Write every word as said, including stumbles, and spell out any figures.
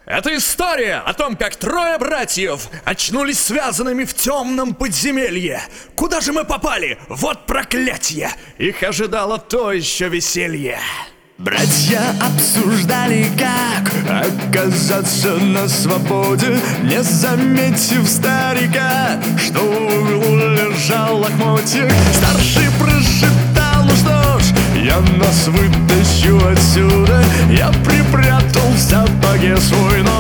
Это история о том, как трое братьев очнулись связанными в темном подземелье. Куда же мы попали? Вот проклятие! Их ожидало то еще веселье. Братья обсуждали, как оказаться на свободе, не заметив старика, что в углу лежал лохмотьев. Старший просчитал: ну что ж, я нас вытащу отсюда. Я припрятал в сапоге свой нож.